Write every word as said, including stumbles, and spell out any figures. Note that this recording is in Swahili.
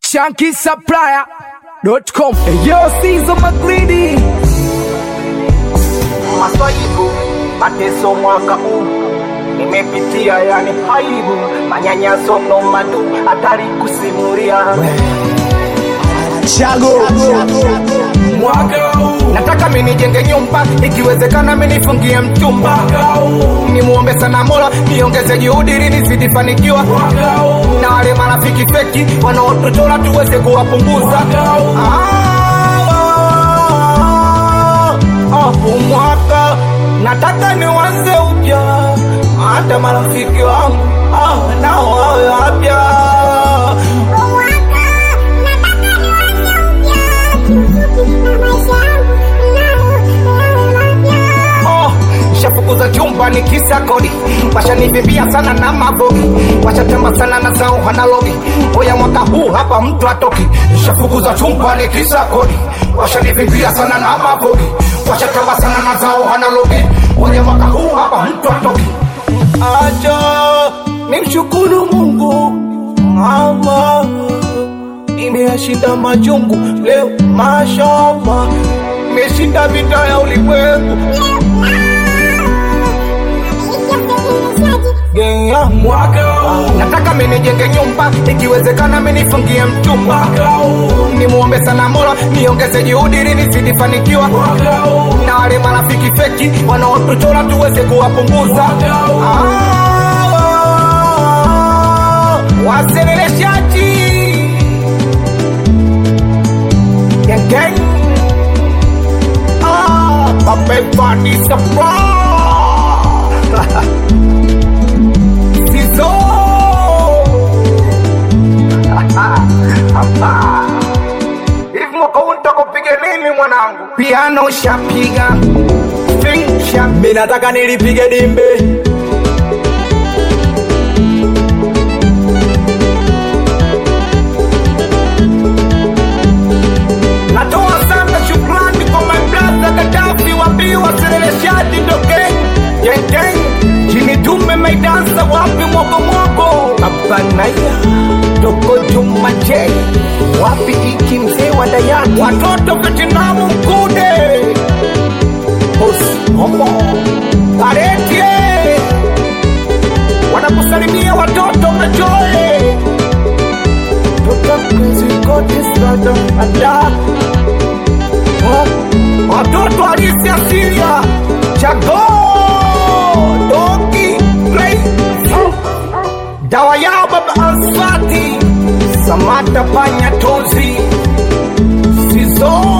Shanky Supplier dot com. Yo, Caesar McGreedy. Maswaibu, mateso mwaka huu nimepitia, yani aibu, manyanyaso nomadu, hatari kusimulia. Chago mwaka huu nataka mimi nijenge nyumba, ikiwezekana mimi nifungie mchumba. Nimuombe sana Mola niongeze juhudi ili nizidi fanikiwa. Na wale marafiki feki wanaotuchora tuweze kuwapunguza. Ah, mwaka nataka nianze upya, hata marafiki wangu ah nao wawe wapya. Shafukuza chumba ni kisa kodi, washanivimbia sana na mabogi, washatamba sana na zao analogi. Oya mwaka huu hapa mtu atoki. Shafukuza chumba ni kisa kodi, washanivimbia sana na mabogi, washatamba sana na zao analogi. Oya mwaka huu hapa mtu atoki. Acha nimshukuru Mungu mama, nimeyashinda majungu leo mashamba, nimeshinda vita ya ulimwengu. Yeah, mwaka nataka mimi nijenge nyumba, ikiwezekana mimi nifungie mchumba. Nimuombe sana Mola niongeze juhudi ili nizidi fanikiwa. Na wale marafiki feki wanaotuchora tuweze kuwapunguza. Ah, waseleleshaji gang gang. Ah, pamepani supply. If mwaka unta kupige nini mwanangu? Piano shapiga, string shapiga, mimi nataka nilipige dimbe. natoa sana shukrani kwa my brother Gaddafi, wapiwa seleleshadi doke gang gang. Jini dume maidansa wapi mwoko mwoko, kabanaya Doko Juma J, wapi iki mzee wa dayati, watoto Vietnamu mkude Boss Homo Paretie, wanakusalimia watoto majoe Toto Kwenzi Kote Strada Ada, watoto Alisia Syria Chago Doki Ray, dawa yao baba Ansati Samata Panya Tozi Sizo